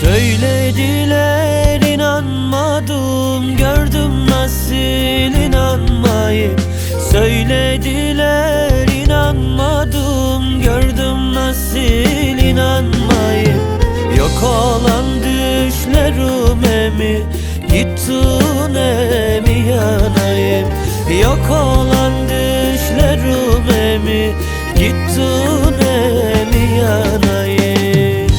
Söylediler inanmadım, gördüm nasıl inanmayı. Söylediler inanmadım, gördüm nasıl inanmayı. Yok olan düşlerime mi gittin mi yanayım? Yok olan düşlerime mi gittin mi yanayım?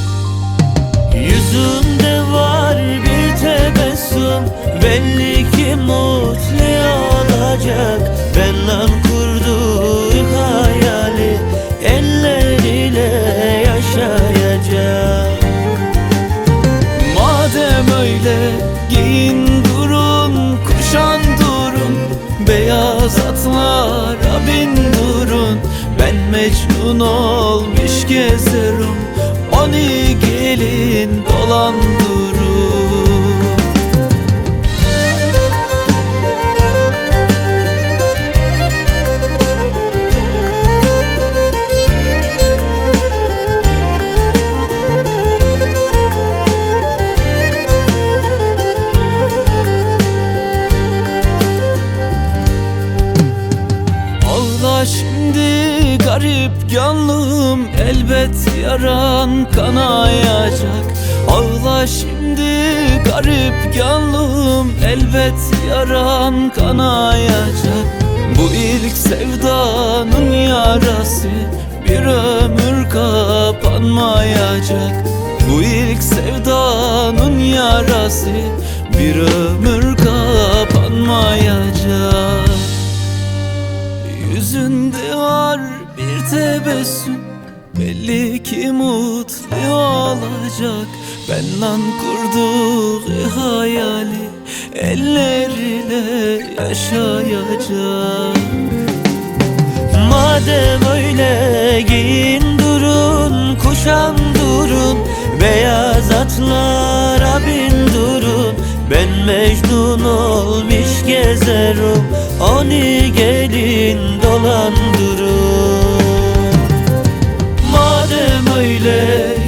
Yüzünde var bir tebessüm, belli ki mutlu olacak. Benden kurduğu hayali elleriyle yaşayacak. Madem öyle giyin durun, kuşan durun, beyaz atlara bin durun. Ben Mecnun olmuş gezerim, onu gelin dolandırın. Şimdi garip gönlüm elbet yaran kanayacak. Ağla şimdi garip gönlüm elbet yaran kanayacak. Bu ilk sevdanın yarası bir ömür kapanmayacak. Bu ilk sevdanın yarası bir ömür kapanmayacak. Yüzünde var bir tebessüm, belli ki mutlu olacak. Benden kurduğu hayali elleriyle yaşayacak. Madem öyle giyin durun, kuşan durun, beyaz atlara bin durun. Ben Mecnun olmuş gezerim, onu gelin dolandırın. Madem öyle